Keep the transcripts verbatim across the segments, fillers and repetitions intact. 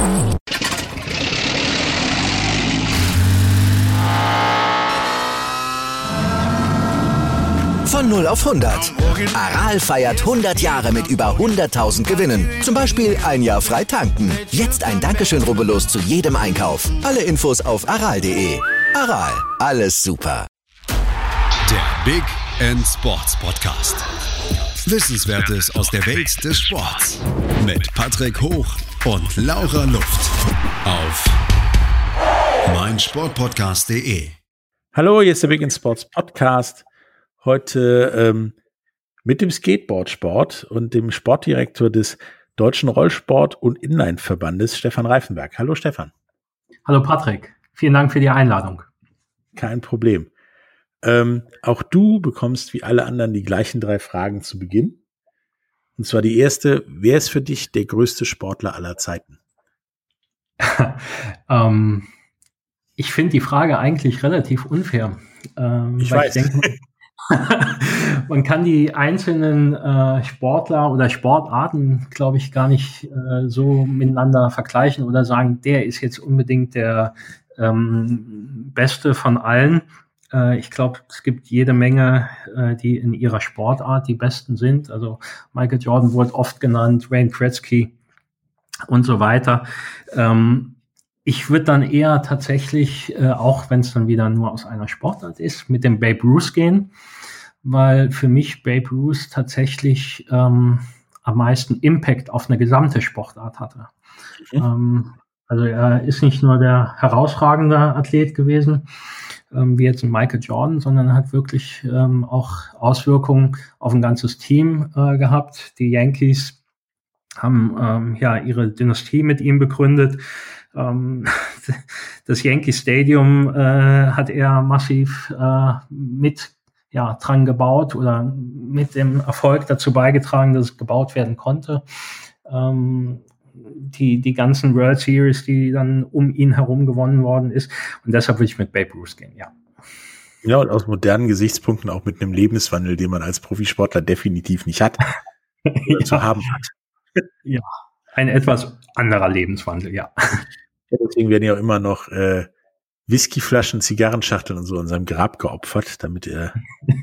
Von null auf hundert. Aral feiert hundert Jahre mit über hunderttausend Gewinnen. Zum Beispiel ein Jahr frei tanken. Jetzt ein Dankeschön, rubbellos zu jedem Einkauf. Alle Infos auf aral punkt de. Aral, alles super. Der Big End Sports Podcast. Wissenswertes aus der Welt des Sports. Mit Patrick Hoch und Laura Luft. Auf meinsportpodcast punkt de. Hallo, hier ist der Big End Sports Podcast. Heute ähm, mit dem Skateboardsport und dem Sportdirektor des Deutschen Rollsport- und Inline-Verbandes, Stefan Reifenberg. Hallo Stefan. Hallo Patrick, vielen Dank für die Einladung. Kein Problem. Ähm, auch du bekommst wie alle anderen die gleichen drei Fragen zu Beginn. Und zwar die erste: Wer ist für dich der größte Sportler aller Zeiten? ähm, ich finde die Frage eigentlich relativ unfair. Ähm, ich weil weiß. Ich denke, man kann die einzelnen äh, Sportler oder Sportarten, glaube ich, gar nicht äh, so miteinander vergleichen oder sagen, der ist jetzt unbedingt der ähm, Beste von allen. Äh, ich glaube, es gibt jede Menge, äh, die in ihrer Sportart die Besten sind. Also Michael Jordan wurde oft genannt, Wayne Gretzky und so weiter. Ähm, Ich würde dann eher tatsächlich, äh, auch wenn es dann wieder nur aus einer Sportart ist, mit dem Babe Ruth gehen, weil für mich Babe Ruth tatsächlich ähm, am meisten Impact auf eine gesamte Sportart hatte. Mhm. Ähm, also er ist nicht nur der herausragende Athlet gewesen, ähm, wie jetzt ein Michael Jordan, sondern hat wirklich ähm, auch Auswirkungen auf ein ganzes Team äh, gehabt. Die Yankees haben ähm, ja ihre Dynastie mit ihm begründet. Das Yankee Stadium äh, hat er massiv äh, mit ja, dran gebaut oder mit dem Erfolg dazu beigetragen, dass es gebaut werden konnte. Ähm, die, die ganzen World Series, die dann um ihn herum gewonnen worden ist. Und deshalb will ich mit Babe Ruth gehen, ja. Ja, und aus modernen Gesichtspunkten auch mit einem Lebenswandel, den man als Profisportler definitiv nicht hat, oder ja. zu haben hat. Ja, ein etwas anderer Lebenswandel, ja. Ja, deswegen werden ja auch immer noch äh, Whiskyflaschen, Zigarrenschachteln und so an seinem Grab geopfert, damit er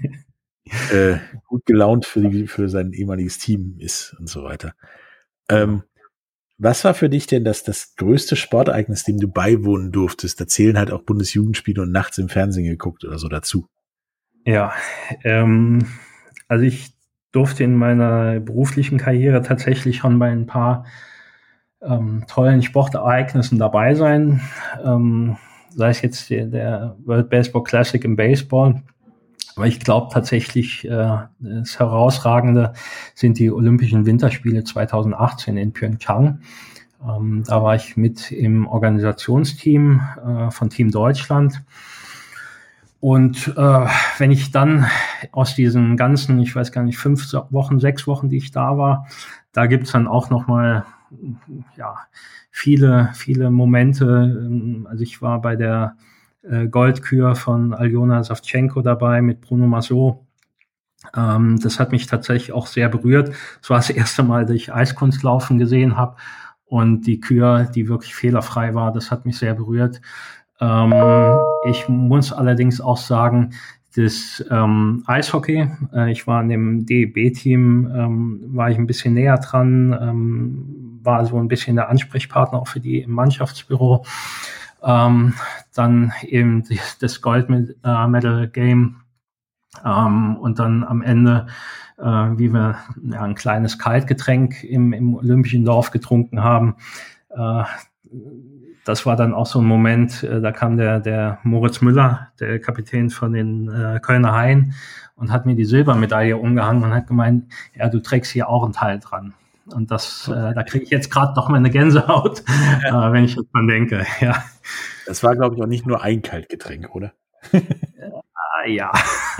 äh, gut gelaunt für, die, für sein ehemaliges Team ist und so weiter. Ähm, was war für dich denn das, das größte Sportereignis, dem du beiwohnen durftest? Da zählen halt auch Bundesjugendspiele und nachts im Fernsehen geguckt oder so dazu. Ja, ähm, also ich durfte in meiner beruflichen Karriere tatsächlich schon bei ein paar ähm, tollen Sportereignissen dabei sein. Ähm, sei es jetzt der, der World Baseball Classic im Baseball. Aber ich glaube tatsächlich, äh, das Herausragende sind die Olympischen Winterspiele zweitausendachtzehn in Pyeongchang. Ähm, da war ich mit im Organisationsteam äh, von Team Deutschland. Und äh, wenn ich dann aus diesen ganzen, ich weiß gar nicht, fünf Wochen, sechs Wochen, die ich da war, da gibt's dann auch noch mal ja viele, viele Momente. Also ich war bei der äh, Goldkür von Aljona Savchenko dabei mit Bruno Massot. Ähm, das hat mich tatsächlich auch sehr berührt. Es war das erste Mal, dass ich Eiskunstlaufen gesehen habe. Und die Kür, die wirklich fehlerfrei war, das hat mich sehr berührt. Ähm, ich muss allerdings auch sagen, das ähm, Eishockey, äh, ich war in dem D E B-Team, ähm, war ich ein bisschen näher dran, ähm, war so ein bisschen der Ansprechpartner auch für die im Mannschaftsbüro. Ähm, dann eben das Gold-Medal-Game ähm, und dann am Ende, äh, wie wir ja, ein kleines Kaltgetränk im, im Olympischen Dorf getrunken haben. Äh, Das war dann auch so ein Moment, äh, da kam der, der Moritz Müller, der Kapitän von den äh, Kölner Haien, und hat mir die Silbermedaille umgehangen und hat gemeint, ja, du trägst hier auch einen Teil dran. Und das, äh, da kriege ich jetzt gerade noch mal eine Gänsehaut, ja. äh, wenn ich das dran denke. Ja. Das war, glaube ich, auch nicht nur ein Kaltgetränk, oder? äh, ja,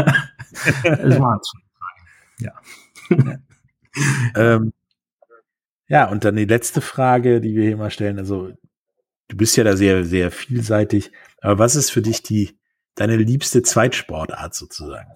es war ja. ja. ähm, ja, und dann die letzte Frage, die wir hier mal stellen, also du bist ja da sehr, sehr vielseitig, aber was ist für dich die deine liebste Zweitsportart sozusagen?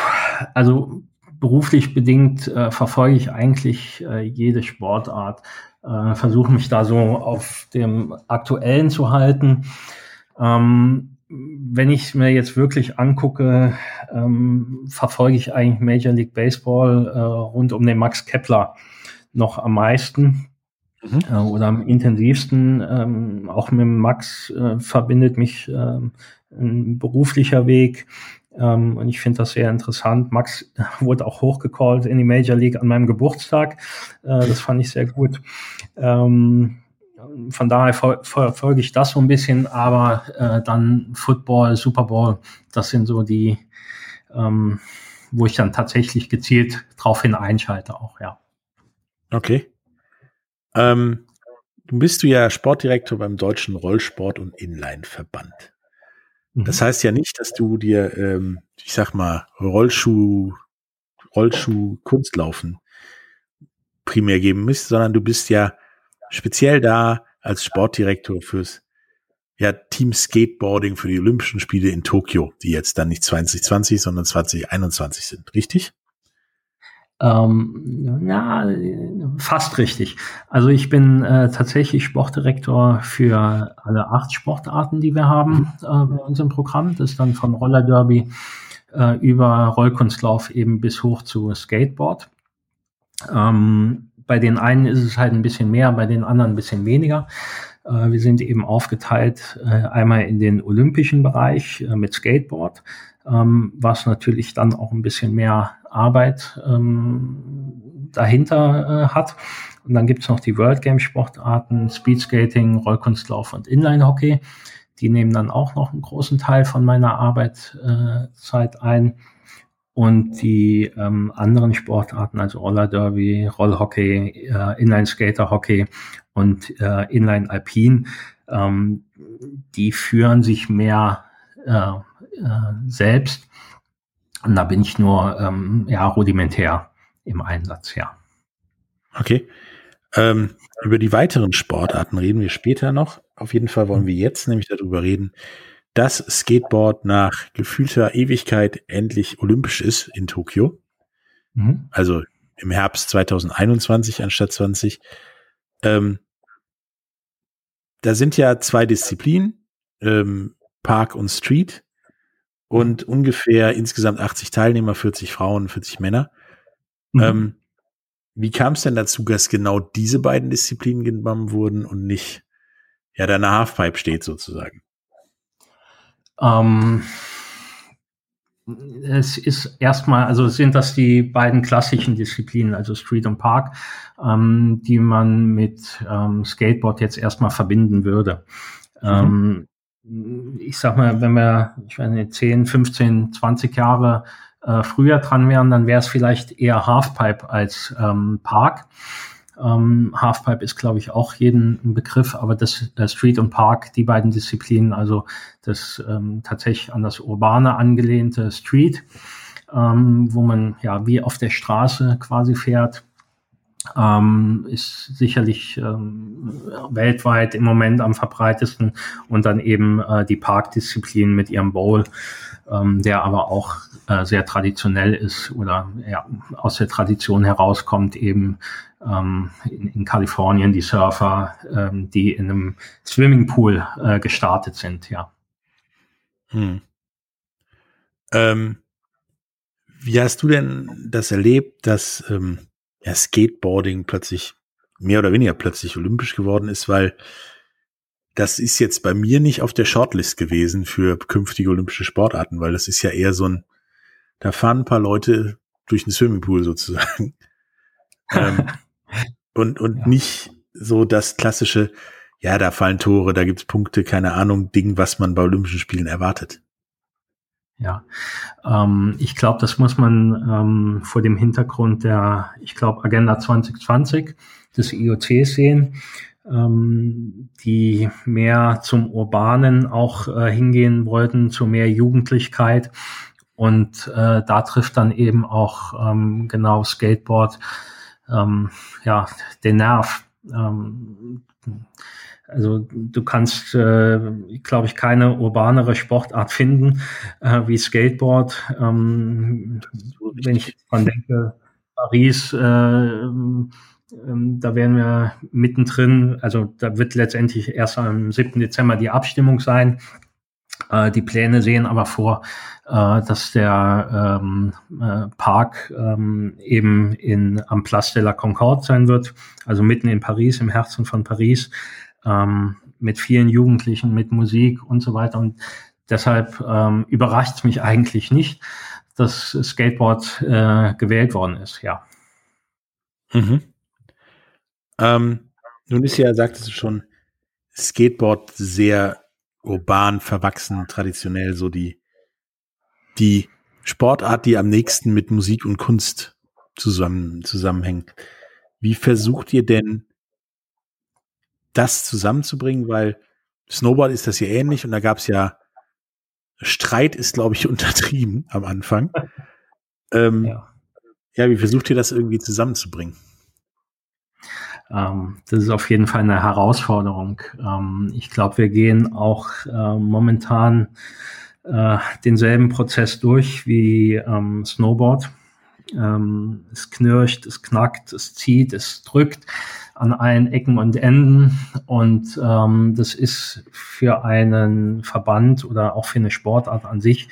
Also beruflich bedingt äh, verfolge ich eigentlich äh, jede Sportart. äh, versuche mich da so auf dem Aktuellen zu halten. Ähm, wenn ich mir jetzt wirklich angucke, ähm, verfolge ich eigentlich Major League Baseball äh, rund um den Max Kepler noch am meisten. Mhm. Äh, oder am intensivsten. Ähm, auch mit Max äh, verbindet mich äh, ein beruflicher Weg. Ähm, und ich finde das sehr interessant. Max wurde auch hochgecallt in die Major League an meinem Geburtstag. Äh, das fand ich sehr gut. Ähm, von daher verfolge ich das so ein bisschen, aber äh, dann Football, Super Bowl, das sind so die, ähm, wo ich dann tatsächlich gezielt drauf hin einschalte auch, ja. Okay. Ähm, du bist du ja Sportdirektor beim Deutschen Rollsport- und Inline-Verband. Mhm. Das heißt ja nicht, dass du dir, ähm, ich sag mal, Rollschuh, Rollschuh, Kunstlaufen primär geben müsst, sondern du bist ja speziell da als Sportdirektor fürs ja, Team Skateboarding für die Olympischen Spiele in Tokio, die jetzt dann nicht zwanzig zwanzig, sondern zwanzig einundzwanzig sind, richtig? Ähm, ja, fast richtig. Also ich bin äh, tatsächlich Sportdirektor für alle acht Sportarten, die wir haben äh, bei unserem Programm. Das ist dann von Roller Derby äh, über Rollkunstlauf eben bis hoch zu Skateboard. Ähm, bei den einen ist es halt ein bisschen mehr, bei den anderen ein bisschen weniger. Äh, wir sind eben aufgeteilt äh, einmal in den olympischen Bereich äh, mit Skateboard, ähm, was natürlich dann auch ein bisschen mehr Arbeit ähm, dahinter äh, hat. Und dann gibt's noch die World Game Sportarten, Speedskating, Rollkunstlauf und Inline-Hockey. Die nehmen dann auch noch einen großen Teil von meiner Arbeitszeit äh, ein. Und die ähm, anderen Sportarten, also Roller Derby, Rollhockey, äh, Inline-Skater-Hockey und äh, Inline-Alpin, ähm, die führen sich mehr äh, äh, selbst. Und da bin ich nur ähm, ja rudimentär im Einsatz, ja. Okay. Ähm, über die weiteren Sportarten reden wir später noch. Auf jeden Fall wollen wir jetzt nämlich darüber reden, dass Skateboard nach gefühlter Ewigkeit endlich olympisch ist in Tokio. Mhm. Also im Herbst zwanzig einundzwanzig anstatt zwanzig. Ähm, da sind ja zwei Disziplinen, ähm, Park und Street. Und ungefähr insgesamt achtzig Teilnehmer, vierzig Frauen, vierzig Männer. Mhm. Ähm, wie kam es denn dazu, dass genau diese beiden Disziplinen genommen wurden und nicht ja da eine Halfpipe steht sozusagen? Ähm, es ist erstmal, also sind das die beiden klassischen Disziplinen, also Street und Park, ähm, die man mit ähm, Skateboard jetzt erstmal verbinden würde. Mhm. Ähm, ich sag mal, wenn wir, ich weiß nicht, zehn, fünfzehn, zwanzig Jahre äh, früher dran wären, dann wäre es vielleicht eher Halfpipe als ähm, Park. Ähm, Halfpipe ist, glaube ich, auch jedem ein Begriff, aber das äh, Street und Park, die beiden Disziplinen, also das ähm, tatsächlich an das Urbane angelehnte Street, ähm, wo man ja wie auf der Straße quasi fährt, Ähm, ist sicherlich ähm, weltweit im Moment am verbreitesten, und dann eben äh, die Parkdisziplin mit ihrem Bowl, ähm, der aber auch äh, sehr traditionell ist oder ja, aus der Tradition herauskommt, eben ähm, in, in Kalifornien die Surfer, ähm, die in einem Swimmingpool äh, gestartet sind, ja. Hm. Ähm, wie hast du denn das erlebt, dass ähm ja, Skateboarding plötzlich, mehr oder weniger plötzlich olympisch geworden ist, weil das ist jetzt bei mir nicht auf der Shortlist gewesen für künftige olympische Sportarten, weil das ist ja eher so ein, da fahren ein paar Leute durch den Swimmingpool sozusagen. ähm, und und ja. Nicht so das klassische, ja, da fallen Tore, da gibt's Punkte, keine Ahnung, Ding, was man bei Olympischen Spielen erwartet. Ja, ähm, ich glaube, das muss man ähm, vor dem Hintergrund der, ich glaube, Agenda zwanzig zwanzig des I O C sehen, ähm, die mehr zum Urbanen auch äh, hingehen wollten, zu mehr Jugendlichkeit. Und äh, da trifft dann eben auch ähm, genau Skateboard ähm, ja den Nerv. Ähm, Also du kannst, äh, glaube ich, keine urbanere Sportart finden äh, wie Skateboard. Ähm, wenn ich dran denke, Paris, äh, ähm, da werden wir mittendrin, also da wird letztendlich erst am siebten Dezember die Abstimmung sein. Äh, die Pläne sehen aber vor, äh, dass der ähm, äh, Park ähm, eben in, am Place de la Concorde sein wird, also mitten in Paris, im Herzen von Paris, ähm, mit vielen Jugendlichen, mit Musik und so weiter. Und deshalb ähm, überrascht es mich eigentlich nicht, dass Skateboard äh, gewählt worden ist, ja. Mhm. Ähm, nun ist ja, sagtest du schon, Skateboard sehr urban, verwachsen, traditionell so die, die Sportart, die am nächsten mit Musik und Kunst zusammen, zusammenhängt. Wie versucht ihr denn, das zusammenzubringen? Weil Snowboard ist das ja ähnlich und da gab es ja Streit ist, glaube ich, untertrieben am Anfang. Ähm, ja. ja, wie versucht ihr das irgendwie zusammenzubringen? Ähm, das ist auf jeden Fall eine Herausforderung. Ähm, ich glaube, wir gehen auch äh, momentan äh, denselben Prozess durch wie ähm, Snowboard. Ähm, es knirscht, es knackt, es zieht, es drückt an allen Ecken und Enden. Und ähm, das ist für einen Verband oder auch für eine Sportart an sich,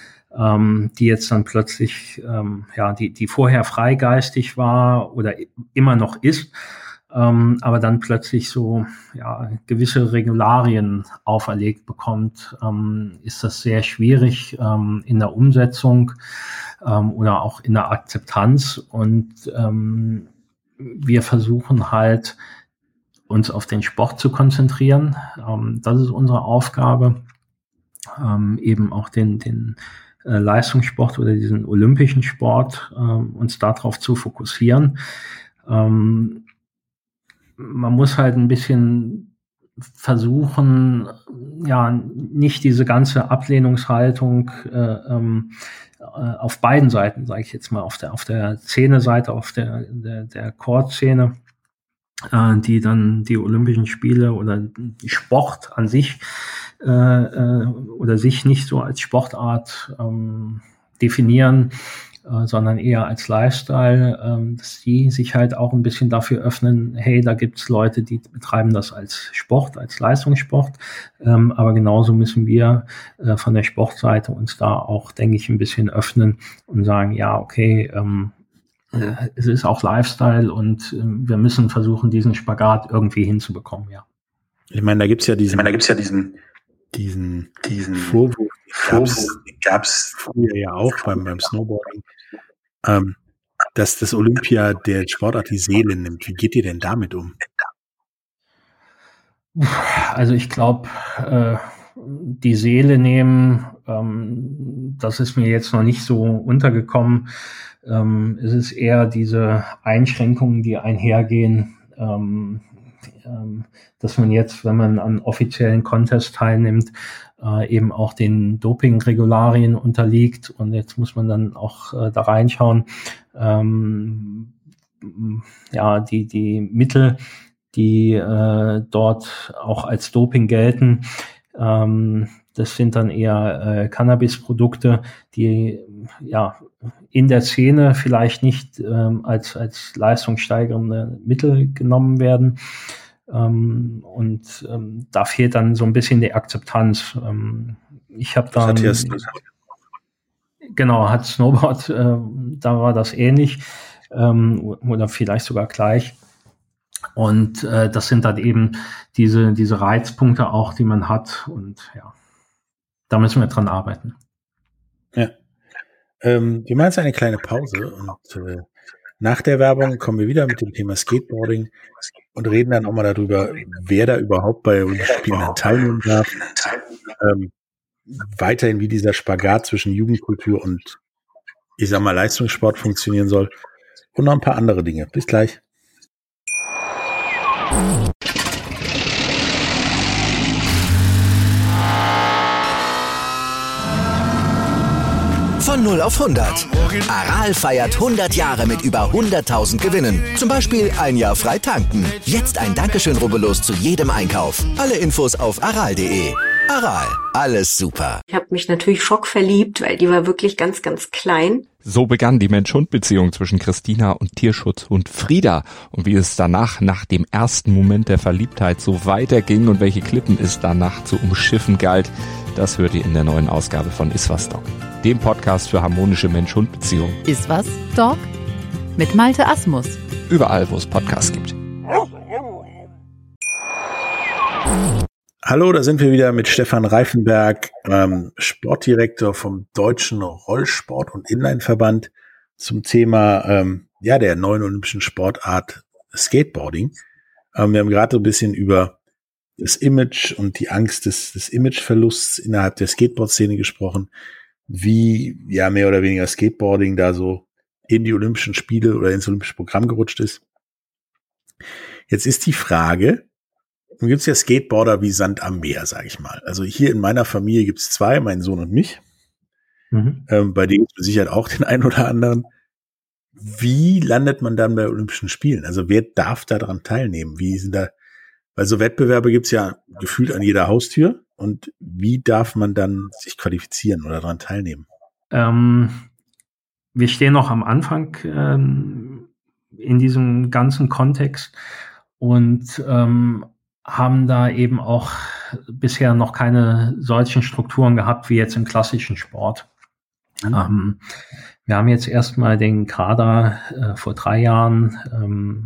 ähm, die jetzt dann plötzlich, ähm, ja, die, die vorher freigeistig war oder immer noch ist, ähm, aber dann plötzlich so, ja, gewisse Regularien auferlegt bekommt, ähm, ist das sehr schwierig ähm, in der Umsetzung ähm, oder auch in der Akzeptanz. Und ähm, wir versuchen halt, uns auf den Sport zu konzentrieren. Ähm, das ist unsere Aufgabe, ähm, eben auch den, den äh, Leistungssport oder diesen olympischen Sport, ähm, uns darauf zu fokussieren. Ähm, man muss halt ein bisschen versuchen, ja, nicht diese ganze Ablehnungshaltung äh, ähm, auf beiden Seiten, sage ich jetzt mal, auf der auf der Szene-Seite, auf der der, der Court-Szene, äh, die dann die Olympischen Spiele oder die Sport an sich äh, äh, oder sich nicht so als Sportart ähm, definieren, äh, sondern eher als Lifestyle, äh, dass die sich halt auch ein bisschen dafür öffnen, hey, da gibt's Leute, die betreiben das als Sport, als Leistungssport, ähm, aber genauso müssen wir äh, von der Sportseite uns da auch, denke ich, ein bisschen öffnen und sagen, ja, okay, ähm, äh, es ist auch Lifestyle und äh, wir müssen versuchen, diesen Spagat irgendwie hinzubekommen, ja. Ich meine, da gibt's ja diesen, ich meine, da gibt's ja diesen, diesen, diesen Vorwurf, Vorwurf gab's früher ja auch beim, beim Snowboarding, ähm, dass das Olympia der Sportart die Seele nimmt. Wie geht ihr denn damit um? Also ich glaube, äh, die Seele nehmen, ähm, das ist mir jetzt noch nicht so untergekommen. Ähm, es ist eher diese Einschränkungen, die einhergehen, ähm, ähm, dass man jetzt, wenn man an offiziellen Contests teilnimmt, äh, eben auch den Doping-Regularien unterliegt. Und jetzt muss man dann auch äh, da reinschauen. Ähm, ja, die, die Mittel, die äh, dort auch als Doping gelten, ähm, das sind dann eher äh, Cannabis-Produkte, die ja in der Szene vielleicht nicht ähm, als als leistungssteigernde Mittel genommen werden. Ähm, und ähm, da fehlt dann so ein bisschen die Akzeptanz. Ähm, ich habe dann genau hat Snowboard, äh, da war das ähnlich ähm, oder vielleicht sogar gleich. Und äh, das sind dann eben diese diese Reizpunkte auch, die man hat. Und ja, da müssen wir dran arbeiten. Ja. Ähm, wir machen jetzt eine kleine Pause und äh, nach der Werbung kommen wir wieder mit dem Thema Skateboarding und reden dann auch mal darüber, wer da überhaupt bei Olympischen Spielen teilnehmen darf. Ähm, weiterhin, wie dieser Spagat zwischen Jugendkultur und, ich sag mal, Leistungssport funktionieren soll und noch ein paar andere Dinge. Bis gleich. Von null auf hundert. Aral feiert hundert Jahre mit über hunderttausend Gewinnen. Zum Beispiel ein Jahr frei tanken. Jetzt ein Dankeschön, rubbellos zu jedem Einkauf. Alle Infos auf aral punkt de. Aral, alles super. Ich habe mich natürlich schockverliebt, weil die war wirklich ganz, ganz klein. So begann die Mensch-Hund-Beziehung zwischen Christina und Tierschutzhund Frieda. Und wie es danach, nach dem ersten Moment der Verliebtheit, so weiterging und welche Klippen es danach zu umschiffen galt, das hört ihr in der neuen Ausgabe von Iswas Dog, dem Podcast für harmonische Mensch-Hund-Beziehungen. Iswas Dog mit Malte Asmus. Überall, wo es Podcasts gibt. Hallo, da sind wir wieder mit Stefan Reifenberg, ähm, Sportdirektor vom Deutschen Rollsport- und Inlineverband zum Thema ähm, ja der neuen olympischen Sportart Skateboarding. Ähm, wir haben gerade so ein bisschen über das Image und die Angst des, des Imageverlusts innerhalb der Skateboard-Szene gesprochen, wie ja mehr oder weniger Skateboarding da so in die Olympischen Spiele oder ins olympische Programm gerutscht ist. Jetzt ist die Frage, nun gibt's ja Skateboarder wie Sand am Meer, sage ich mal. Also hier in meiner Familie gibt's zwei, meinen Sohn und mich. Mhm. Ähm, bei denen gibt's mit Sicherheit auch den einen oder anderen. Wie landet man dann bei Olympischen Spielen? Also wer darf da dran teilnehmen? Wie sind da, weil so Wettbewerbe gibt's ja gefühlt an jeder Haustür. Und wie darf man dann sich qualifizieren oder daran teilnehmen? Ähm, wir stehen noch am Anfang ähm, in diesem ganzen Kontext und ähm, haben da eben auch bisher noch keine solchen Strukturen gehabt wie jetzt im klassischen Sport. Mhm. Ähm, wir haben jetzt erstmal den Kader äh, vor drei Jahren ähm,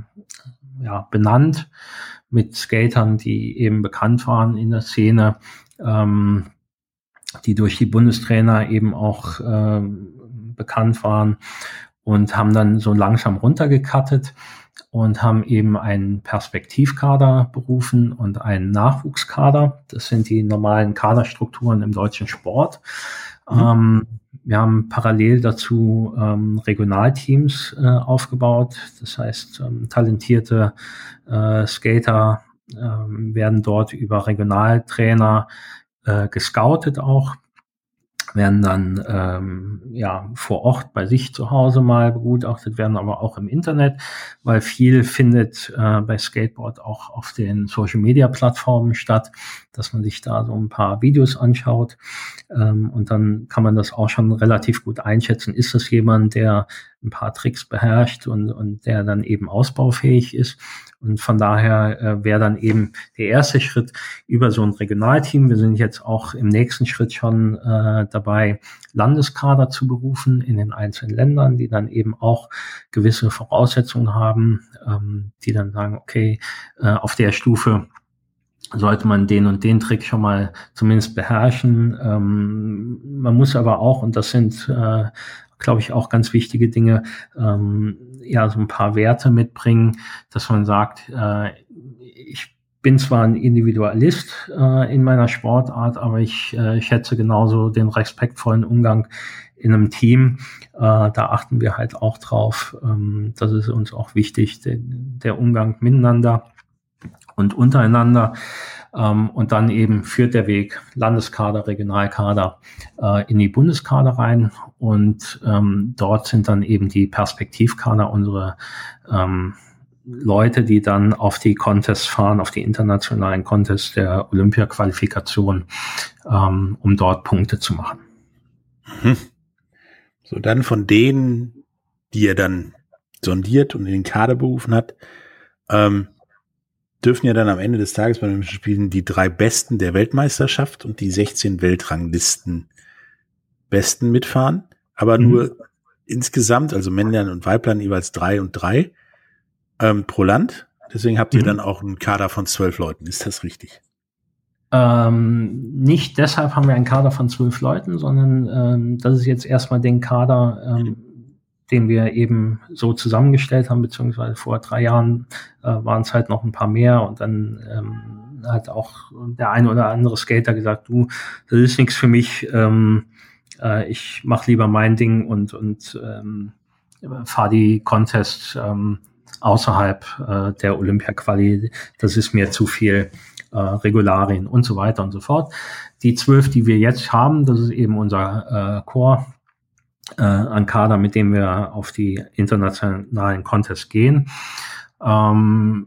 ja, benannt mit Skatern, die eben bekannt waren in der Szene, ähm, die durch die Bundestrainer eben auch ähm, bekannt waren und haben dann so langsam runtergekattet und haben eben einen Perspektivkader berufen und einen Nachwuchskader. Das sind die normalen Kaderstrukturen im deutschen Sport. Mhm. Ähm, wir haben parallel dazu ähm, Regionalteams äh, aufgebaut. Das heißt, ähm, talentierte äh, Skater äh, werden dort über Regionaltrainer äh, gescoutet auch, werden dann ähm, ja vor Ort bei sich zu Hause mal begutachtet, werden aber auch im Internet, weil viel findet äh, bei Skateboard auch auf den Social-Media-Plattformen statt, dass man sich da so ein paar Videos anschaut ähm, und dann kann man das auch schon relativ gut einschätzen. Ist das jemand, der ein paar Tricks beherrscht und, und der dann eben ausbaufähig ist? Und von daher äh, wäre dann eben der erste Schritt über so ein Regionalteam. Wir sind jetzt auch im nächsten Schritt schon äh, dabei, Landeskader zu berufen in den einzelnen Ländern, die dann eben auch gewisse Voraussetzungen haben, ähm, die dann sagen, okay, äh, auf der Stufe sollte man den und den Trick schon mal zumindest beherrschen. Ähm, man muss aber auch, und das sind, äh, glaube ich, auch ganz wichtige Dinge, ähm, ja, so ein paar Werte mitbringen, dass man sagt, äh, ich bin zwar ein Individualist äh, in meiner Sportart, aber ich äh, schätze genauso den respektvollen Umgang in einem Team. Äh, da achten wir halt auch drauf. Ähm, das ist uns auch wichtig, de- der Umgang miteinander und untereinander. Ähm, und dann eben führt der Weg Landeskader, Regionalkader äh, in die Bundeskader rein. Und ähm, dort sind dann eben die Perspektivkader unsere ähm, Leute, die dann auf die Contests fahren, auf die internationalen Contests der Olympia-Qualifikation, ähm, um dort Punkte zu machen. Mhm. So, dann von denen, die er dann sondiert und in den Kader berufen hat, ähm, dürfen ja dann am Ende des Tages bei den Olympischen Spielen die drei Besten der Weltmeisterschaft und die sechzehn Weltranglisten Besten mitfahren, aber mhm. nur insgesamt, also Männlein und Weiblein jeweils drei und drei ähm, pro Land. Deswegen habt ihr mhm. dann auch einen Kader von zwölf Leuten. Ist das richtig? Ähm, nicht deshalb haben wir einen Kader von zwölf Leuten, sondern ähm, das ist jetzt erstmal den Kader, ähm, den wir eben so zusammengestellt haben, beziehungsweise vor drei Jahren äh, waren es halt noch ein paar mehr und dann ähm, hat auch der eine oder andere Skater gesagt, du, das ist nichts für mich, ähm, äh, ich mache lieber mein Ding und und ähm, fahre die Contests ähm, außerhalb äh, der Olympia-Quali, das ist mir zu viel äh, Regularien und so weiter und so fort. Die zwölf, die wir jetzt haben, das ist eben unser äh, Core, Äh, an Kader, mit dem wir auf die internationalen Contests gehen. Ähm,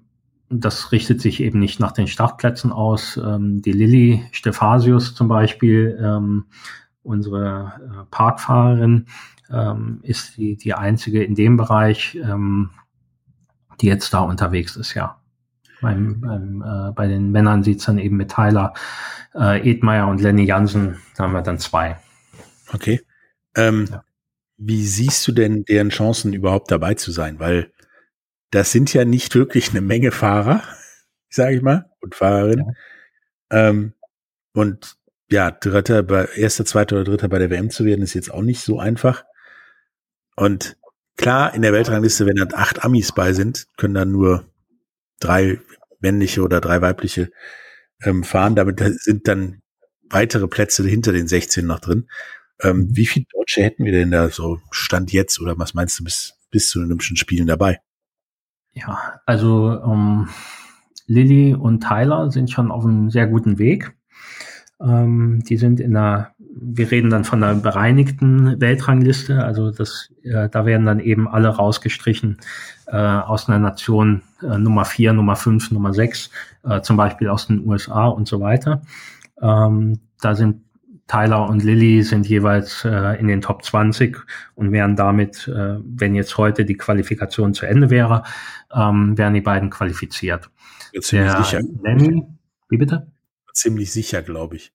das richtet sich eben nicht nach den Startplätzen aus. Ähm, die Lilly Stephasius zum Beispiel, ähm, unsere äh, Parkfahrerin, ähm, ist die, die einzige in dem Bereich, ähm, die jetzt da unterwegs ist, ja. Beim, beim, äh, bei den Männern sieht's dann eben mit Tyler äh, Edmeier und Lenny Jansen, da haben wir dann zwei. Okay. Ähm, Ja. Wie siehst du denn deren Chancen, überhaupt dabei zu sein? Weil das sind ja nicht wirklich eine Menge Fahrer, sage ich mal, und Fahrerinnen. Ja. Ähm, und ja, Dritter, bei, erster, zweiter oder Dritter bei der W M zu werden, ist jetzt auch nicht so einfach. Und klar, in der Weltrangliste, wenn dann acht Amis bei sind, können dann nur drei männliche oder drei weibliche ähm, fahren. Damit sind dann weitere Plätze hinter den sechzehn noch drin. Ähm, wie viele Deutsche hätten wir denn da so Stand jetzt oder was meinst du bis, bis zu den Olympischen Spielen dabei? Ja, also ähm, Lilly und Tyler sind schon auf einem sehr guten Weg. Ähm, die sind in einer, wir reden dann von einer bereinigten Weltrangliste, also das, äh, da werden dann eben alle rausgestrichen äh, aus einer Nation äh, Nummer vier, Nummer fünf, Nummer sechs, äh, zum Beispiel aus den U S A und so weiter. Ähm, da sind Tyler und Lilly sind jeweils äh, in den Top zwanzig und wären damit, äh, wenn jetzt heute die Qualifikation zu Ende wäre, ähm, wären die beiden qualifiziert. Ziemlich Der sicher. Lenny, wie bitte? Ziemlich sicher, glaube ich.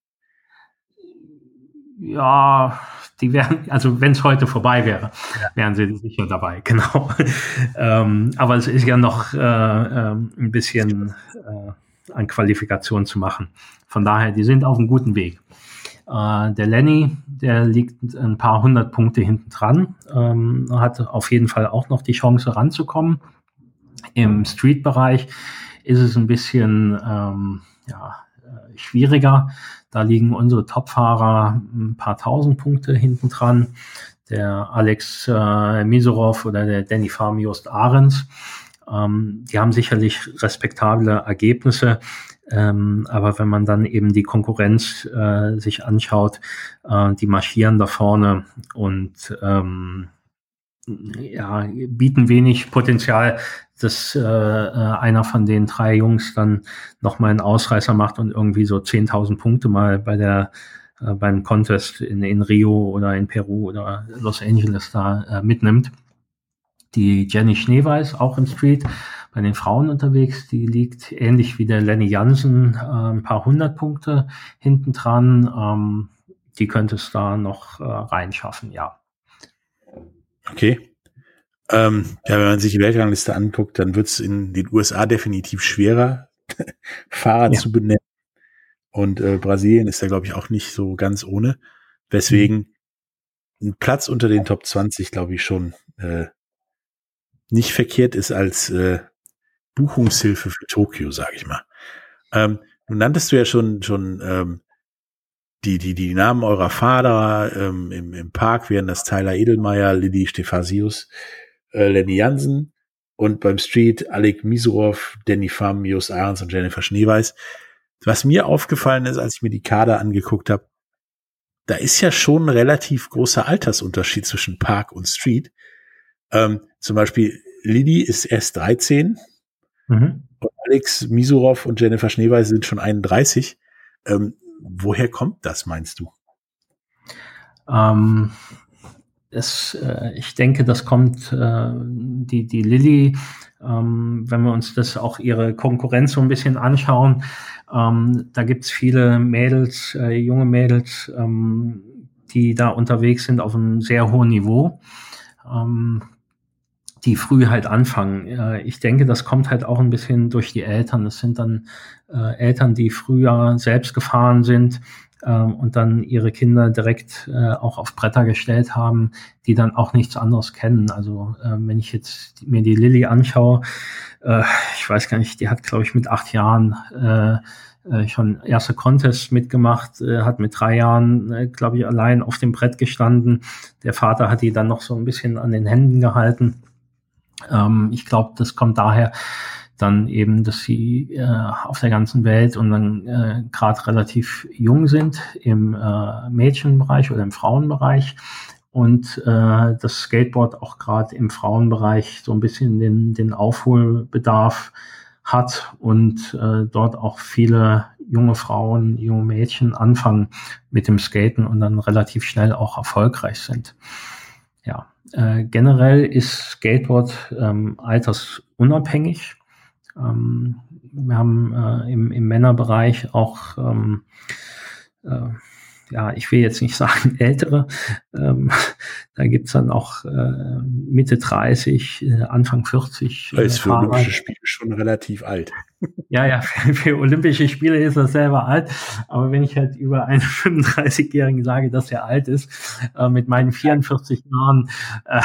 Ja, die wären, also wenn es heute vorbei wäre, ja. wären sie sicher dabei, genau. ähm, aber es ist ja noch äh, äh, ein bisschen äh, an Qualifikation zu machen. Von daher, die sind auf einem guten Weg. Äh, der Lenny, der liegt ein paar hundert Punkte hinten dran, ähm, hat auf jeden Fall auch noch die Chance ranzukommen. Im Street-Bereich ist es ein bisschen ähm, ja, äh, schwieriger. Da liegen unsere Top-Fahrer ein paar tausend Punkte hinten dran. Der Alex äh, Misorov oder der Danny Farm Jost Ahrens. Ähm, die haben sicherlich respektable Ergebnisse. Ähm, aber wenn man dann eben die Konkurrenz äh, sich anschaut, äh, die marschieren da vorne und ähm, ja, bieten wenig Potenzial, dass äh, einer von den drei Jungs dann nochmal einen Ausreißer macht und irgendwie so zehntausend Punkte mal bei der äh, beim Contest in, in Rio oder in Peru oder Los Angeles da äh, mitnimmt. Die Jenny Schneeweiß, auch im Street, bei den Frauen unterwegs, die liegt ähnlich wie der Lenny Jansen äh, ein paar hundert Punkte hinten dran. Ähm, die könnte es da noch äh, reinschaffen, ja. Okay. Ähm, ja, wenn man sich die Weltrangliste anguckt, dann wird es in den U S A definitiv schwerer, Fahrer ja. zu benennen. Und äh, Brasilien ist da, glaube ich, auch nicht so ganz ohne. Weswegen ein Platz unter den Top zwanzig, glaube ich, schon äh, nicht verkehrt ist als äh, Buchungshilfe für Tokio, sage ich mal. Ähm, nun nanntest du ja schon schon ähm, die die die Namen eurer Fahrer ähm, im im Park wären das Tyler Edelmeier, Lilly Stephasius, äh, Lenny Jansen und beim Street Alec Misorov, Danny Pham, Jost Ahrens und Jennifer Schneeweiß. Was mir aufgefallen ist, als ich mir die Kader angeguckt habe, da ist ja schon ein relativ großer Altersunterschied zwischen Park und Street. Ähm, zum Beispiel Lilly ist erst dreizehn mhm. und Alex Misorov und Jennifer Schneeweiß sind schon einunddreißig. Ähm, woher kommt das, meinst du? Ähm, es, äh, ich denke, das kommt äh, die, die Lilly, ähm, wenn wir uns das auch ihre Konkurrenz so ein bisschen anschauen, ähm, da gibt's viele Mädels, äh, junge Mädels, ähm, die da unterwegs sind auf einem sehr hohen Niveau. Ähm, die früh halt anfangen. Äh, ich denke, das kommt halt auch ein bisschen durch die Eltern. Das sind dann äh, Eltern, die früher selbst gefahren sind ähm, und dann ihre Kinder direkt äh, auch auf Bretter gestellt haben, die dann auch nichts anderes kennen. Also äh, wenn ich jetzt mir die Lilly anschaue, äh, ich weiß gar nicht, die hat, glaube ich, mit acht Jahren äh, äh, schon erste Contests mitgemacht, äh, hat mit drei Jahren, äh, glaube ich, allein auf dem Brett gestanden. Der Vater hat die dann noch so ein bisschen an den Händen gehalten. Ähm, ich glaube, das kommt daher dann eben, dass sie äh, auf der ganzen Welt und dann äh, gerade relativ jung sind im äh, Mädchenbereich oder im Frauenbereich und äh, das Skateboard auch gerade im Frauenbereich so ein bisschen den, den Aufholbedarf hat und äh, dort auch viele junge Frauen, junge Mädchen anfangen mit dem Skaten und dann relativ schnell auch erfolgreich sind. Ja, äh, generell ist Skateboard ähm, altersunabhängig. Ähm, wir haben äh, im, im Männerbereich auch ähm, äh, ja, ich will jetzt nicht sagen ältere, ähm, da gibt's dann auch äh, Mitte dreißig, äh, Anfang vierzig. Das ist für Fahrer. Olympische Spiele schon relativ alt. Ja, ja, für, für Olympische Spiele ist er selber alt, aber wenn ich halt über einen fünfunddreißigjährigen sage, dass er alt ist, äh, mit meinen vierundvierzig Jahren, äh,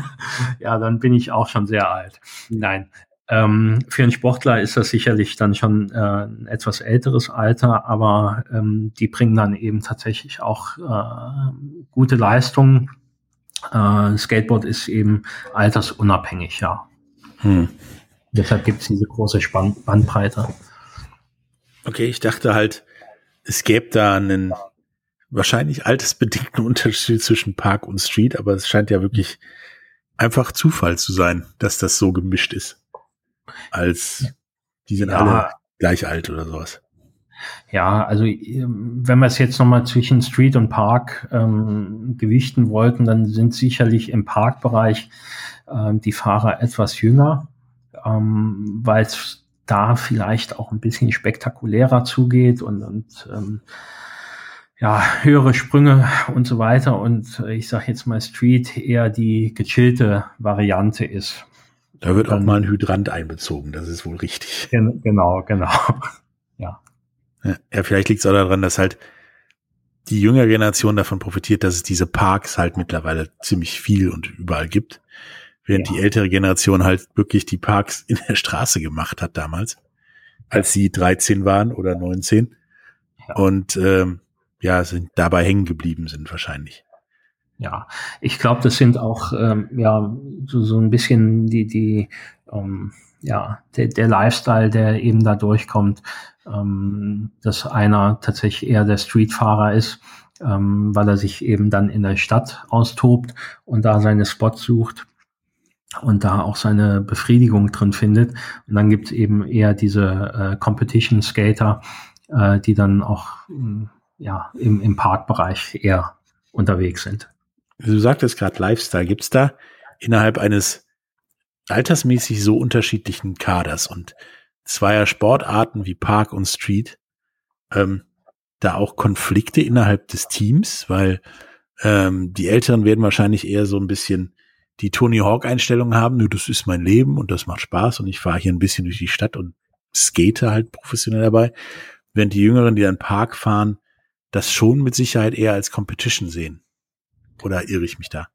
ja, dann bin ich auch schon sehr alt. Nein. Ähm, für einen Sportler ist das sicherlich dann schon äh, ein etwas älteres Alter, aber ähm, die bringen dann eben tatsächlich auch äh, gute Leistungen. Äh, Skateboard ist eben altersunabhängig, ja. Hm. Deshalb gibt es diese große Spann- Bandbreite. Okay, ich dachte halt, es gäbe da einen wahrscheinlich altersbedingten Unterschied zwischen Park und Street, aber es scheint ja wirklich einfach Zufall zu sein, dass das so gemischt ist. Als die sind ja alle gleich alt oder sowas. Ja, also wenn wir es jetzt nochmal zwischen Street und Park ähm, gewichten wollten, dann sind sicherlich im Parkbereich ähm, die Fahrer etwas jünger, ähm, weil es da vielleicht auch ein bisschen spektakulärer zugeht und, und ähm, ja, höhere Sprünge und so weiter. Und ich sage jetzt mal Street eher die gechillte Variante ist. Da wird auch mal ein Hydrant einbezogen, das ist wohl richtig. Genau, genau. Ja. Ja, vielleicht liegt es auch daran, dass halt die jüngere Generation davon profitiert, dass es diese Parks halt mittlerweile ziemlich viel und überall gibt. Während ja. die ältere Generation halt wirklich die Parks in der Straße gemacht hat damals, als sie dreizehn waren oder neunzehn. Ja. Und ähm, ja, sind dabei hängen geblieben sind wahrscheinlich. Ja, ich glaube, das sind auch ähm, ja so, so ein bisschen die die ähm, ja der, der Lifestyle, der eben da durchkommt, ähm, dass einer tatsächlich eher der Streetfahrer ist, ähm, weil er sich eben dann in der Stadt austobt und da seine Spots sucht und da auch seine Befriedigung drin findet. Und dann gibt's eben eher diese äh, Competition Skater, äh, die dann auch äh, ja im, im Parkbereich eher unterwegs sind. Du sagtest gerade Lifestyle. Gibt's da innerhalb eines altersmäßig so unterschiedlichen Kaders und zweier Sportarten wie Park und Street ähm, da auch Konflikte innerhalb des Teams? Weil ähm, die Älteren werden wahrscheinlich eher so ein bisschen die Tony Hawk-Einstellung haben. Nö, das ist mein Leben und das macht Spaß und ich fahre hier ein bisschen durch die Stadt und skate halt professionell dabei. Während die Jüngeren, die dann Park fahren, das schon mit Sicherheit eher als Competition sehen. Oder irre ich mich da?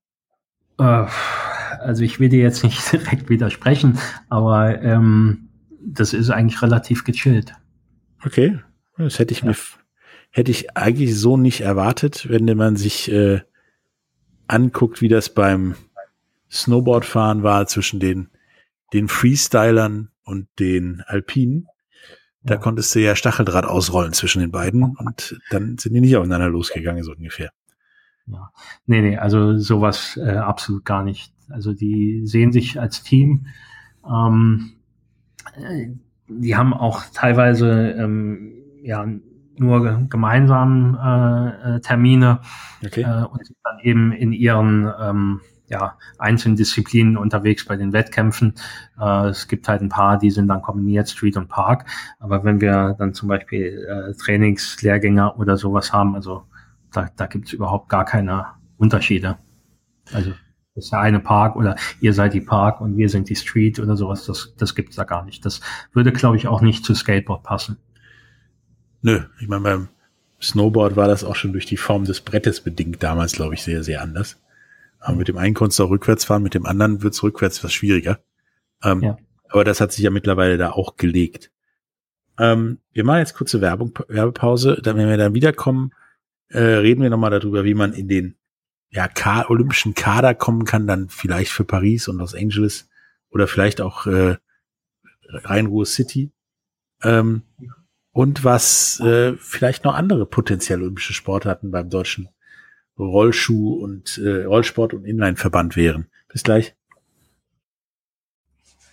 Also ich will dir jetzt nicht direkt widersprechen, aber ähm, das ist eigentlich relativ gechillt. Okay, das hätte ich ja. mir hätte ich eigentlich so nicht erwartet, wenn man sich äh, anguckt, wie das beim Snowboardfahren war zwischen den den Freestylern und den Alpinen. Da ja. konntest du ja Stacheldraht ausrollen zwischen den beiden und dann sind die nicht aufeinander losgegangen, so ungefähr. Ja, nee, nee, also sowas äh, absolut gar nicht. Also die sehen sich als Team. Ähm, äh, die haben auch teilweise ähm, ja nur gemeinsam äh, Termine okay. äh, und sind dann eben in ihren ähm, ja einzelnen Disziplinen unterwegs bei den Wettkämpfen. Äh, es gibt halt ein paar, die sind dann kombiniert Street und Park. Aber wenn wir dann zum Beispiel äh, Trainingslehrgänger oder sowas haben, also Da, da gibt es überhaupt gar keine Unterschiede. Also das ist der eine Park oder ihr seid die Park und wir sind die Street oder sowas. Das, das gibt's da gar nicht. Das würde, glaube ich, auch nicht zu Skateboard passen. Nö, ich meine, beim Snowboard war das auch schon durch die Form des Brettes bedingt damals, glaube ich, sehr, sehr anders. Aber mit dem einen konntest du auch rückwärts fahren, mit dem anderen wird's rückwärts was schwieriger. Ähm, ja. Aber das hat sich ja mittlerweile da auch gelegt. Ähm, wir machen jetzt kurze Werbung, Werbepause. Dann, wenn wir dann wiederkommen, Äh, reden wir nochmal darüber, wie man in den ja, Ka- olympischen Kader kommen kann, dann vielleicht für Paris und Los Angeles oder vielleicht auch äh, Rhein-Ruhr City. Ähm, und was äh, vielleicht noch andere potenziell olympische Sportarten beim deutschen Rollschuh- und äh, Rollsport- und Inline-Verband wären. Bis gleich.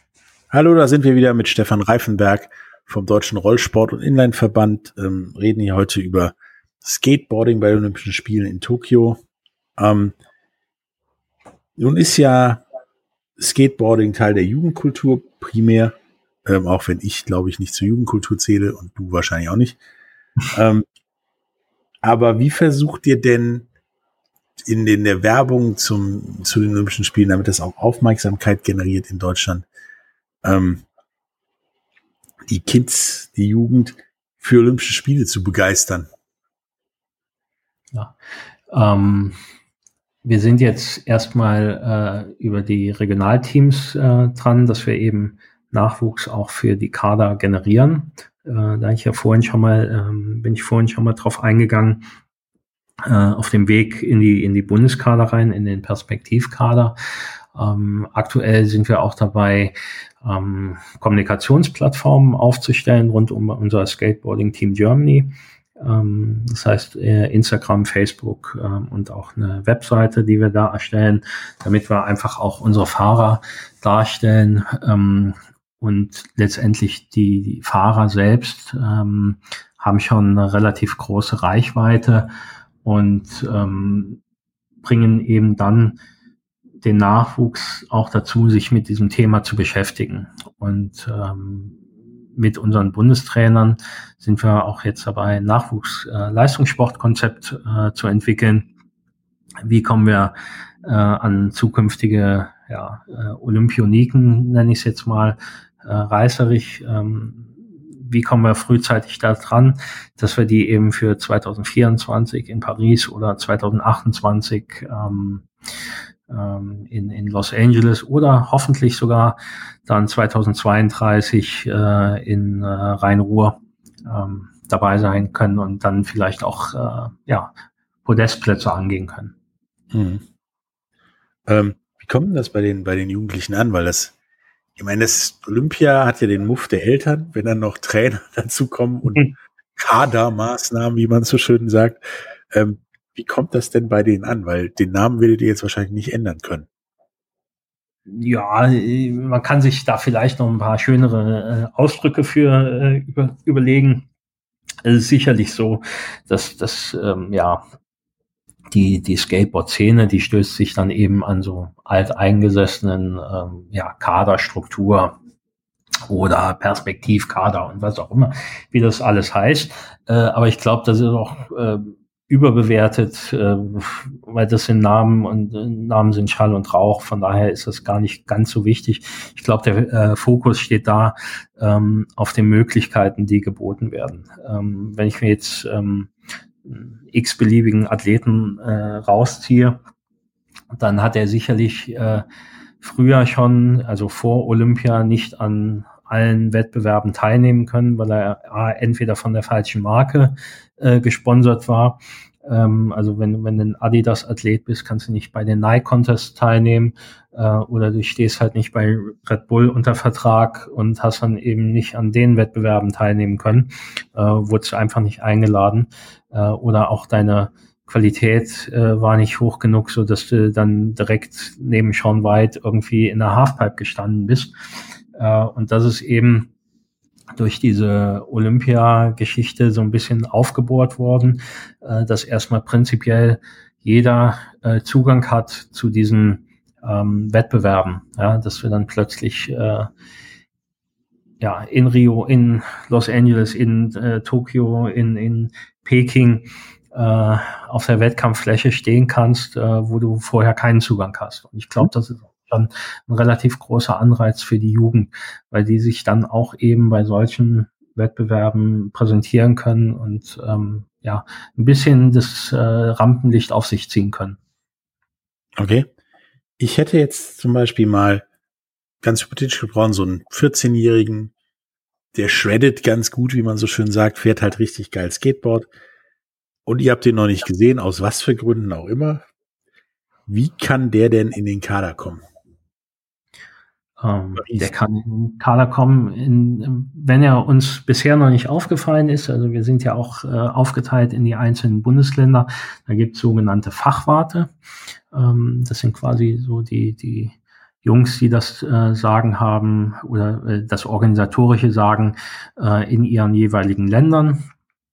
Hallo, da sind wir wieder mit Stefan Reifenberg vom Deutschen Rollsport- und Inlineverband. Ähm, reden hier heute über Skateboarding bei den Olympischen Spielen in Tokio. Ähm, nun ist ja Skateboarding Teil der Jugendkultur primär, ähm, auch wenn ich, glaube ich, nicht zur Jugendkultur zähle und du wahrscheinlich auch nicht. ähm, aber wie versucht ihr denn in, den, der Werbung zum, zu den Olympischen Spielen, damit das auch Aufmerksamkeit generiert in Deutschland, ähm, die Kids, die Jugend für Olympische Spiele zu begeistern? Ja, ähm, wir sind jetzt erstmal äh, über die Regionalteams äh, dran, dass wir eben Nachwuchs auch für die Kader generieren. Äh, da ich ja vorhin schon mal, ähm, bin ich vorhin schon mal drauf eingegangen, äh, auf dem Weg in die in die Bundeskader rein, in den Perspektivkader. Ähm, aktuell sind wir auch dabei, ähm, Kommunikationsplattformen aufzustellen rund um unser Skateboarding Team Germany. Ähm, das heißt äh, Instagram, Facebook ähm, und auch eine Webseite, die wir da erstellen, damit wir einfach auch unsere Fahrer darstellen ähm, und letztendlich die, die Fahrer selbst ähm, haben schon eine relativ große Reichweite und ähm, bringen eben dann den Nachwuchs auch dazu, sich mit diesem Thema zu beschäftigen. Und ähm, mit unseren Bundestrainern sind wir auch jetzt dabei, ein Nachwuchs-Leistungssportkonzept äh, äh, zu entwickeln. Wie kommen wir äh, an zukünftige ja, äh, Olympioniken, nenne ich es jetzt mal, äh, reißerig, ähm, wie kommen wir frühzeitig da dran, dass wir die eben für zwanzig vierundzwanzig in Paris oder zwanzig achtundzwanzig ähm, In, in Los Angeles oder hoffentlich sogar dann zwanzig zweiunddreißig äh, in äh, Rhein-Ruhr ähm, dabei sein können und dann vielleicht auch äh, ja, Podestplätze angehen können. Mhm. Ähm, wie kommt denn das bei den, bei den Jugendlichen an? Weil das, ich meine, das Olympia hat ja den Muff der Eltern, wenn dann noch Trainer dazukommen und mhm. Kadermaßnahmen, wie man so schön sagt. Ähm, Wie kommt das denn bei denen an? Weil den Namen werdet ihr jetzt wahrscheinlich nicht ändern können. Ja, man kann sich da vielleicht noch ein paar schönere äh, Ausdrücke für äh, über, überlegen. Es ist sicherlich so, dass dass ähm, ja die die Skateboard-Szene, die stößt sich dann eben an so alteingesessenen ähm, ja Kaderstruktur oder Perspektivkader und was auch immer, wie das alles heißt. Äh, aber ich glaube, das ist auch äh, überbewertet, äh, weil das sind Namen und äh, Namen sind Schall und Rauch. Von daher ist das gar nicht ganz so wichtig. Ich glaube, der äh, Fokus steht da ähm, auf den Möglichkeiten, die geboten werden. Ähm, wenn ich mir jetzt ähm, x-beliebigen Athleten äh, rausziehe, dann hat er sicherlich äh, früher schon, also vor Olympia, nicht an allen Wettbewerben teilnehmen können, weil er A, entweder von der falschen Marke äh, gesponsert war. Ähm, also wenn, wenn du ein Adidas-Athlet bist, kannst du nicht bei den Nike-Contests teilnehmen äh, oder du stehst halt nicht bei Red Bull unter Vertrag und hast dann eben nicht an den Wettbewerben teilnehmen können, äh, wurdest du einfach nicht eingeladen äh, oder auch deine Qualität äh, war nicht hoch genug, so dass du dann direkt neben Shaun White irgendwie in der Halfpipe gestanden bist. Äh, und das ist eben durch diese Olympia-Geschichte so ein bisschen aufgebohrt worden, äh, dass erstmal prinzipiell jeder äh, Zugang hat zu diesen ähm, Wettbewerben, ja, dass wir dann plötzlich äh, ja in Rio, in Los Angeles, in äh, Tokio, in in Peking äh, auf der Wettkampffläche stehen kannst, äh, wo du vorher keinen Zugang hast. Und ich glaube, das ist schon ein relativ großer Anreiz für die Jugend, weil die sich dann auch eben bei solchen Wettbewerben präsentieren können und ähm, ja ein bisschen das äh, Rampenlicht auf sich ziehen können. Okay. Ich hätte jetzt zum Beispiel mal ganz hypothetisch gebraucht, so einen vierzehnjährigen, der shreddet ganz gut, wie man so schön sagt, fährt halt richtig geil Skateboard. Und ihr habt den noch nicht gesehen, aus was für Gründen auch immer. Wie kann der denn in den Kader kommen? Ähm, der kann in den Kader kommen, in, wenn er uns bisher noch nicht aufgefallen ist. Also wir sind ja auch äh, aufgeteilt in die einzelnen Bundesländer. Da gibt es sogenannte Fachwarte. Ähm, das sind quasi so die, die Jungs, die das äh, Sagen haben oder äh, das organisatorische Sagen äh, in ihren jeweiligen Ländern.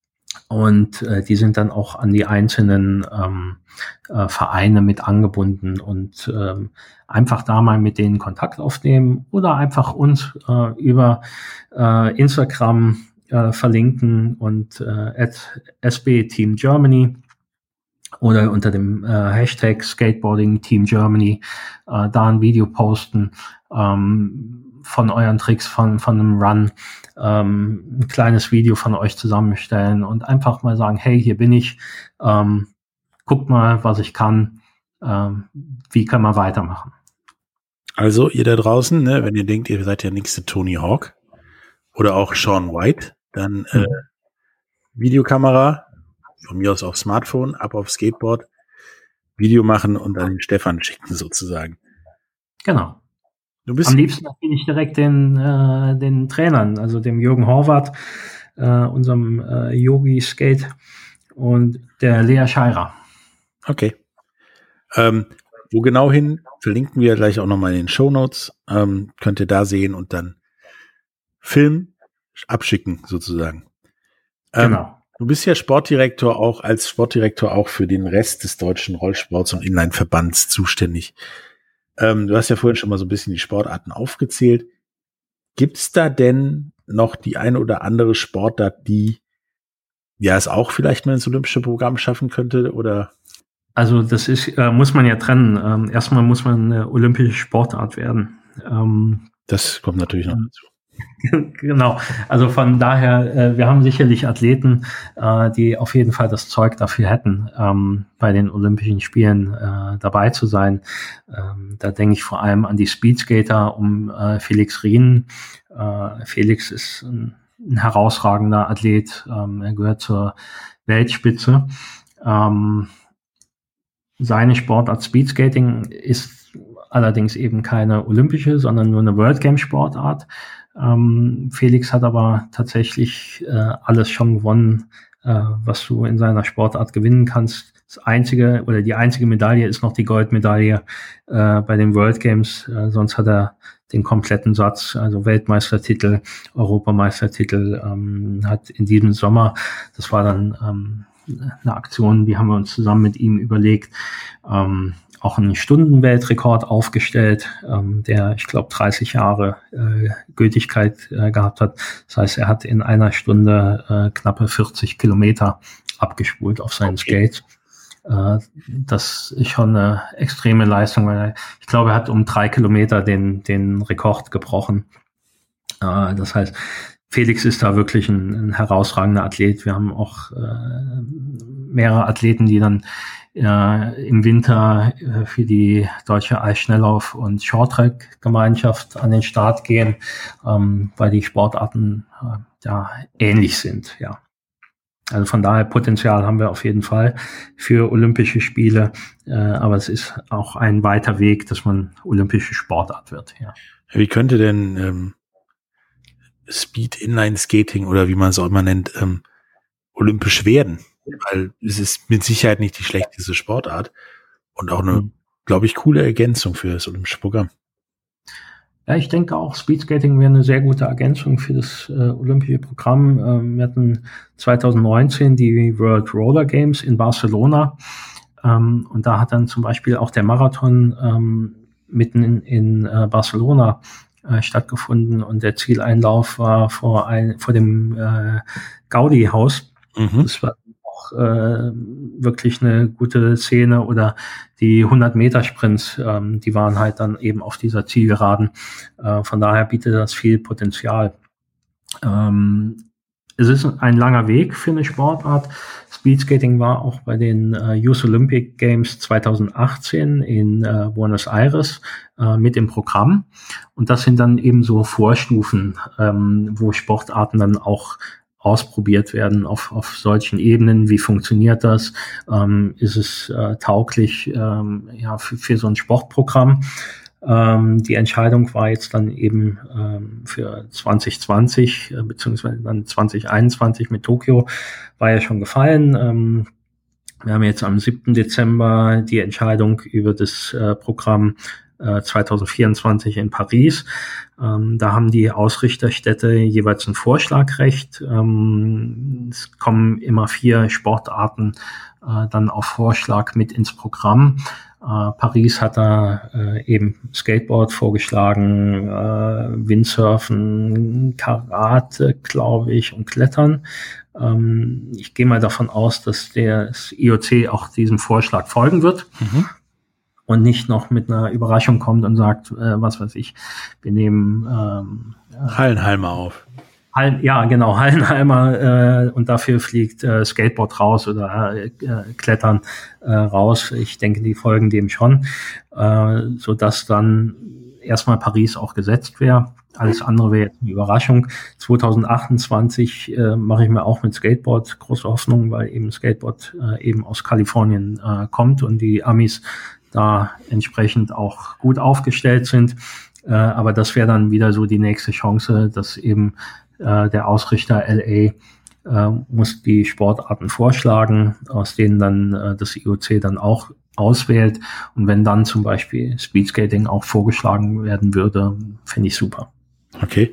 Und äh, die sind dann auch an die einzelnen ähm, äh, Vereine mit angebunden und ähm, einfach da mal mit denen Kontakt aufnehmen oder einfach uns äh, über äh, Instagram äh, verlinken und äh, at S B Team Germany oder unter dem äh, Hashtag Skateboarding Team Germany äh, da ein Video posten ähm, von euren Tricks, von von einem Run, ähm, ein kleines Video von euch zusammenstellen und einfach mal sagen, hey, hier bin ich, ähm, guckt mal, was ich kann, ähm, wie kann man weitermachen. Also ihr da draußen, ne, wenn ihr denkt, ihr seid der nächste Tony Hawk oder auch Sean White, dann äh, mhm. Videokamera, von mir aus auf Smartphone, ab auf Skateboard, Video machen und an den Stefan schicken sozusagen. Genau. Du bist Am liebsten bin ich direkt den, äh, den Trainern, also dem Jürgen Horvath, äh, unserem äh, Yogi Skate und der Lea Scheirer. Okay. Ähm, wo genau hin, verlinken wir gleich auch nochmal in den Shownotes. Ähm, könnt ihr da sehen und dann Film abschicken sozusagen. Ähm, Genau. Du bist ja Sportdirektor auch, als Sportdirektor auch für den Rest des deutschen Rollsports und Inline-Verbands zuständig. Ähm, du hast ja vorhin schon mal so ein bisschen die Sportarten aufgezählt. Gibt's da denn noch die eine oder andere Sportart, die ja es auch vielleicht mal ins olympische Programm schaffen könnte, oder? Also das ist, äh, muss man ja trennen. Ähm, erstmal muss man eine olympische Sportart werden. Ähm, das kommt natürlich noch dazu. Genau, also von daher, äh, wir haben sicherlich Athleten, äh, die auf jeden Fall das Zeug dafür hätten, ähm, bei den Olympischen Spielen äh, dabei zu sein. Ähm, da denke ich vor allem an die Speedskater um äh, Felix Rien. Äh, Felix ist ein, ein herausragender Athlet, ähm, er gehört zur Weltspitze. Ähm, seine Sportart Speedskating ist allerdings eben keine olympische, sondern nur eine World Game Sportart. Ähm, Felix hat aber tatsächlich äh, alles schon gewonnen, äh, was du in seiner Sportart gewinnen kannst. Das einzige oder die einzige Medaille ist noch die Goldmedaille äh, bei den World Games. Äh, sonst hat er den kompletten Satz, also Weltmeistertitel, Europameistertitel, ähm, hat in diesem Sommer, das war dann ähm, eine Aktion, die haben wir uns zusammen mit ihm überlegt, ähm, auch einen Stundenweltrekord aufgestellt, ähm, der, ich glaube, dreißig Jahre äh, Gültigkeit äh, gehabt hat. Das heißt, er hat in einer Stunde äh, knappe vierzig Kilometer abgespult auf seinen okay. Skates. Äh, das ist schon eine extreme Leistung, weil er, ich glaube, er hat um drei Kilometer den, den Rekord gebrochen. Äh, das heißt, Felix ist da wirklich ein, ein herausragender Athlet. Wir haben auch äh, mehrere Athleten, die dann äh, im Winter äh, für die deutsche Eisschnelllauf- und Shorttrack-Gemeinschaft an den Start gehen, ähm, weil die Sportarten äh, ja ähnlich sind. Ja, also von daher Potenzial haben wir auf jeden Fall für Olympische Spiele, äh, aber es ist auch ein weiter Weg, dass man olympische Sportart wird. Ja. Wie könnte denn ähm Speed Inline Skating oder wie man es auch immer nennt, ähm, olympisch werden? Weil es ist mit Sicherheit nicht die schlechteste Sportart und auch eine, mhm. glaube ich, coole Ergänzung für das olympische Programm. Ja, ich denke auch, Speedskating wäre eine sehr gute Ergänzung für das äh, olympische Programm. Ähm, wir hatten zwanzig neunzehn die World Roller Games in Barcelona ähm, und da hat dann zum Beispiel auch der Marathon ähm, mitten in, in äh, Barcelona stattgefunden und der Zieleinlauf war vor ein, vor dem äh, Gaudi-Haus. Mhm. Das war auch äh, wirklich eine gute Szene. Oder die hundert Meter Sprints, ähm, die waren halt dann eben auf dieser Zielgeraden. Äh, von daher bietet das viel Potenzial. Ähm, es ist ein langer Weg für eine Sportart. Speedskating war auch bei den äh, Youth Olympic Games zwanzig achtzehn in äh, Buenos Aires äh, mit im Programm. Und das sind dann eben so Vorstufen, ähm, wo Sportarten dann auch ausprobiert werden auf, auf solchen Ebenen. Wie funktioniert das? Ähm, ist es äh, tauglich ähm, ja, für, für so ein Sportprogramm? Ähm, die Entscheidung war jetzt dann eben ähm, für zwanzig zwanzig, äh, beziehungsweise dann zwanzig einundzwanzig mit Tokio, war ja schon gefallen. Ähm, wir haben jetzt am siebten Dezember die Entscheidung über das äh, Programm äh, zwanzig vierundzwanzig in Paris. Ähm, da haben die Ausrichterstädte jeweils ein Vorschlagrecht. Ähm, es kommen immer vier Sportarten äh, dann auf Vorschlag mit ins Programm. Äh, Paris hat da äh, eben Skateboard vorgeschlagen, äh, Windsurfen, Karate, glaube ich, und Klettern. Ähm, ich gehe mal davon aus, dass der das I O C auch diesem Vorschlag folgen wird. Mhm. Und nicht noch mit einer Überraschung kommt und sagt, äh, was weiß ich, wir nehmen ähm, Hallenhalmer auf. Hallen, ja, genau, Hallenhalmer äh, und dafür fliegt äh, Skateboard raus oder äh, Klettern äh, raus. Ich denke, die folgen dem schon, äh, so dass dann erstmal Paris auch gesetzt wäre. Alles andere wäre jetzt eine Überraschung. zwanzig achtundzwanzig äh, mache ich mir auch mit Skateboard große Hoffnung, weil eben Skateboard äh, eben aus Kalifornien äh, kommt und die Amis da entsprechend auch gut aufgestellt sind. Äh, aber das wäre dann wieder so die nächste Chance, dass eben äh, der Ausrichter L A äh, muss die Sportarten vorschlagen, aus denen dann äh, das I O C dann auch auswählt. Und wenn dann zum Beispiel Speedskating auch vorgeschlagen werden würde, finde ich super. Okay.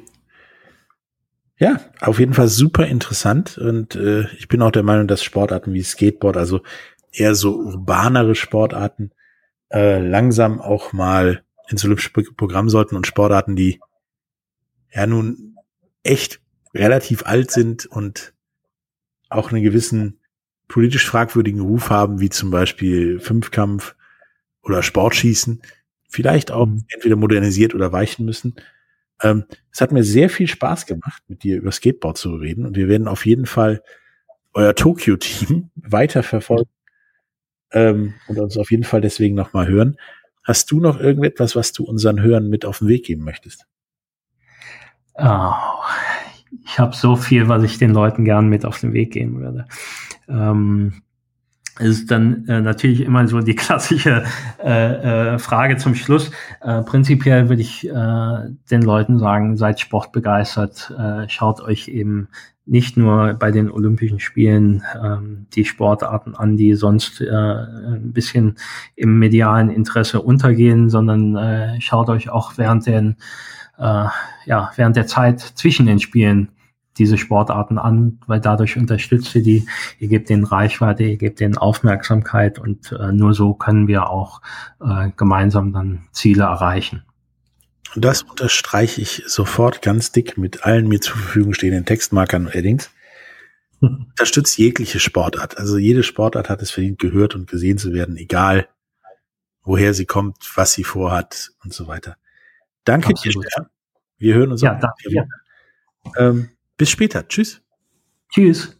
Ja, auf jeden Fall super interessant. Und äh, ich bin auch der Meinung, dass Sportarten wie Skateboard, also eher so urbanere Sportarten, äh, langsam auch mal ins olympische Programm sollten und Sportarten, die ja nun echt relativ alt sind und auch einen gewissen politisch fragwürdigen Ruf haben, wie zum Beispiel Fünfkampf oder Sportschießen, vielleicht auch mhm. entweder modernisiert oder weichen müssen. Ähm, es hat mir sehr viel Spaß gemacht, mit dir über Skateboard zu reden und wir werden auf jeden Fall euer Tokio-Team weiter verfolgen ähm, und uns auf jeden Fall deswegen nochmal hören. Hast du noch irgendetwas, was du unseren Hörern mit auf den Weg geben möchtest? Oh, ich habe so viel, was ich den Leuten gern mit auf den Weg geben würde. Ähm, es ist dann äh, natürlich immer so die klassische äh, äh, Frage zum Schluss. Äh, prinzipiell würde ich äh, den Leuten sagen, seid sportbegeistert, äh, schaut euch eben nicht nur bei den Olympischen Spielen ähm, die Sportarten an, die sonst äh, ein bisschen im medialen Interesse untergehen, sondern äh, schaut euch auch während den äh, ja während der Zeit zwischen den Spielen diese Sportarten an, weil dadurch unterstützt ihr die, ihr gebt denen Reichweite, ihr gebt denen Aufmerksamkeit und äh, nur so können wir auch äh, gemeinsam dann Ziele erreichen. Und das unterstreiche ich sofort ganz dick mit allen mir zur Verfügung stehenden Textmarkern und Eddings. Unterstützt jegliche Sportart. Also jede Sportart hat es verdient, gehört und gesehen zu werden, egal woher sie kommt, was sie vorhat und so weiter. Danke Absolut. dir. Wir hören uns ja, auch. Danke, ja. Ähm, bis später. Tschüss. Tschüss.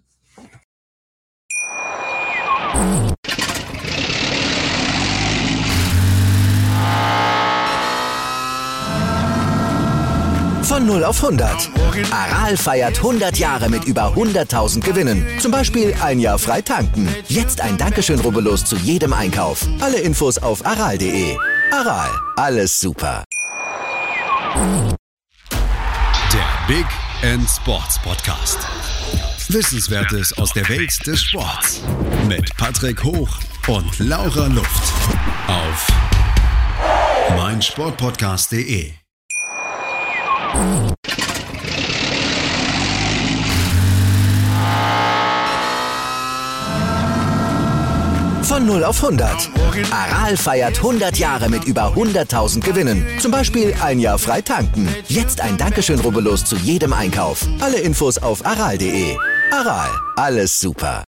Von null auf hundert. Aral feiert hundert Jahre mit über hunderttausend Gewinnen. Zum Beispiel ein Jahr frei tanken. Jetzt ein Dankeschön, rubbellos zu jedem Einkauf. Alle Infos auf aral punkt de. Aral, alles super. Der Big End Sports Podcast. Wissenswertes aus der Welt des Sports. Mit Patrick Hoch und Laura Luft. Auf meinsportpodcast punkt de. Von null auf hundert. Aral feiert hundert Jahre mit über hunderttausend Gewinnen. Zum Beispiel ein Jahr frei tanken. Jetzt ein Dankeschön, rubbellos zu jedem Einkauf. Alle Infos auf aral punkt de. Aral, alles super.